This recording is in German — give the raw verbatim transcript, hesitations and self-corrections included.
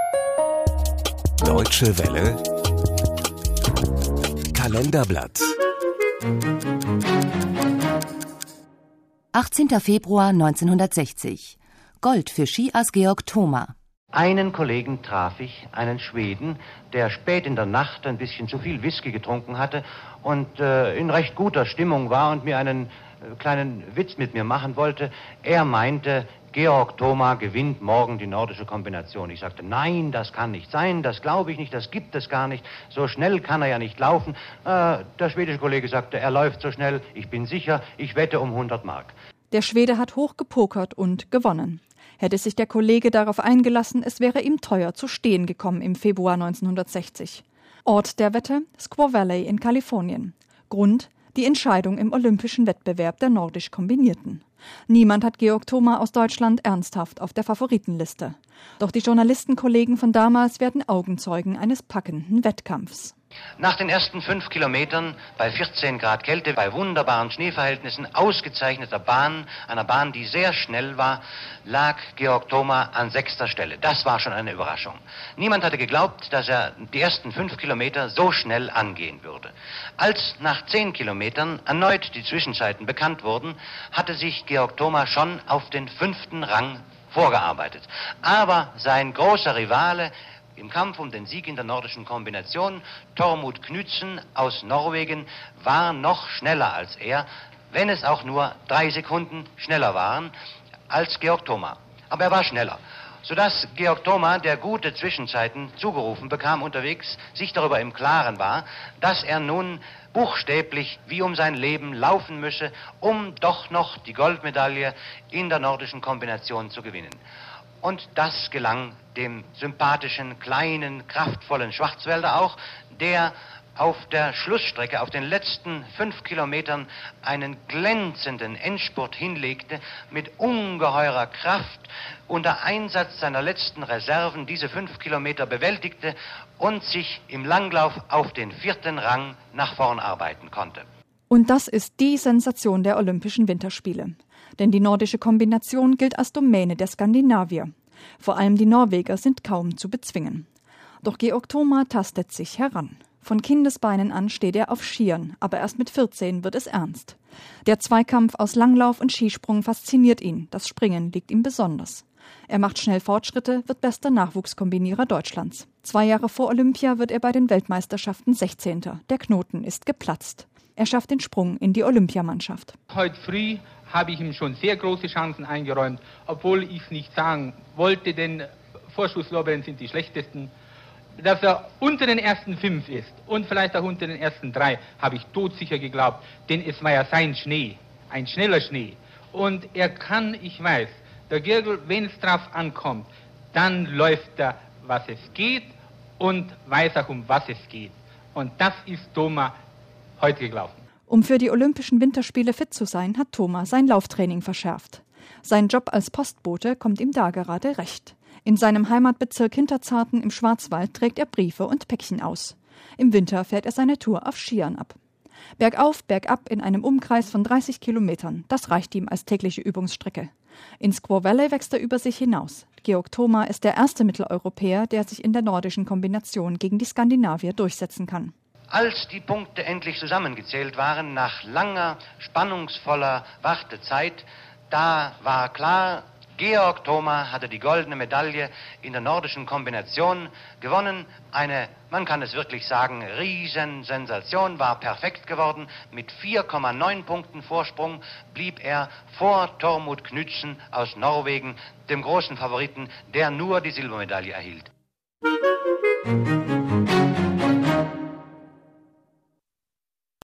Deutsche Welle Kalenderblatt achtzehnter Februar neunzehnhundertsechzig. Gold für Skiass Georg Thoma. Einen Kollegen traf ich, einen Schweden, der spät in der Nacht ein bisschen zu viel Whisky getrunken hatte und äh, in recht guter Stimmung war und mir einen äh, kleinen Witz mit mir machen wollte. Er meinte, Georg Thoma gewinnt morgen die nordische Kombination. Ich sagte, nein, das kann nicht sein, das glaube ich nicht, das gibt es gar nicht. So schnell kann er ja nicht laufen. Äh, der schwedische Kollege sagte, er läuft so schnell, ich bin sicher, ich wette um hundert Mark. Der Schwede hat hoch gepokert und gewonnen. Hätte sich der Kollege darauf eingelassen, es wäre ihm teuer zu stehen gekommen im Februar neunzehnhundertsechzig. Ort der Wette: Squaw Valley in Kalifornien. Grund: die Entscheidung im olympischen Wettbewerb der nordisch Kombinierten. Niemand hat Georg Thoma aus Deutschland ernsthaft auf der Favoritenliste. Doch die Journalistenkollegen von damals werden Augenzeugen eines packenden Wettkampfs. Nach den ersten fünf Kilometern bei vierzehn Grad Kälte, bei wunderbaren Schneeverhältnissen, ausgezeichneter Bahn, einer Bahn, die sehr schnell war, lag Georg Thoma an sechster Stelle. Das war schon eine Überraschung. Niemand hatte geglaubt, dass er die ersten fünf Kilometer so schnell angehen würde. Als nach zehn Kilometern erneut die Zwischenzeiten bekannt wurden, hatte sich Georg Thoma schon auf den fünften Rang vorgearbeitet. Aber sein großer Rivale im Kampf um den Sieg in der nordischen Kombination, Tormod Knudsen aus Norwegen, war noch schneller als er, wenn es auch nur drei Sekunden schneller waren als Georg Thoma. Aber er war schneller, sodass Georg Thoma, der gute Zwischenzeiten zugerufen bekam unterwegs, sich darüber im Klaren war, dass er nun buchstäblich wie um sein Leben laufen müsse, um doch noch die Goldmedaille in der nordischen Kombination zu gewinnen. Und das gelang dem sympathischen, kleinen, kraftvollen Schwarzwälder auch, der auf der Schlussstrecke, auf den letzten fünf Kilometern einen glänzenden Endspurt hinlegte, mit ungeheurer Kraft unter Einsatz seiner letzten Reserven diese fünf Kilometer bewältigte und sich im Langlauf auf den vierten Rang nach vorn arbeiten konnte. Und das ist die Sensation der Olympischen Winterspiele. Denn die nordische Kombination gilt als Domäne der Skandinavier. Vor allem die Norweger sind kaum zu bezwingen. Doch Georg Thoma tastet sich heran. Von Kindesbeinen an steht er auf Skiern, aber erst mit vierzehn wird es ernst. Der Zweikampf aus Langlauf und Skisprung fasziniert ihn, das Springen liegt ihm besonders. Er macht schnell Fortschritte, wird bester Nachwuchskombinierer Deutschlands. Zwei Jahre vor Olympia wird er bei den Weltmeisterschaften sechzehnter. Der Knoten ist geplatzt. Er schafft den Sprung in die Olympiamannschaft. Heute früh habe ich ihm schon sehr große Chancen eingeräumt, obwohl ich es nicht sagen wollte, denn Vorschusslorbeeren sind die schlechtesten. Dass er unter den ersten fünf ist und vielleicht auch unter den ersten drei, habe ich todsicher geglaubt, denn es war ja sein Schnee, ein schneller Schnee. Und er kann, ich weiß, der Girgel, wenn es drauf ankommt, dann läuft er, was es geht und weiß auch, um was es geht. Und das ist Thoma heute gelaufen. Um für die Olympischen Winterspiele fit zu sein, hat Thoma sein Lauftraining verschärft. Sein Job als Postbote kommt ihm da gerade recht. In seinem Heimatbezirk Hinterzarten im Schwarzwald trägt er Briefe und Päckchen aus. Im Winter fährt er seine Tour auf Skiern ab. Bergauf, bergab in einem Umkreis von dreißig Kilometern, das reicht ihm als tägliche Übungsstrecke. In Squaw Valley wächst er über sich hinaus. Georg Thoma ist der erste Mitteleuropäer, der sich in der nordischen Kombination gegen die Skandinavier durchsetzen kann. Als die Punkte endlich zusammengezählt waren, nach langer, spannungsvoller Wartezeit, da war klar, Georg Thoma hatte die goldene Medaille in der nordischen Kombination gewonnen. Eine, man kann es wirklich sagen, Riesensensation, war perfekt geworden. Mit vier Komma neun Punkten Vorsprung blieb er vor Tormod Knudsen aus Norwegen, dem großen Favoriten, der nur die Silbermedaille erhielt.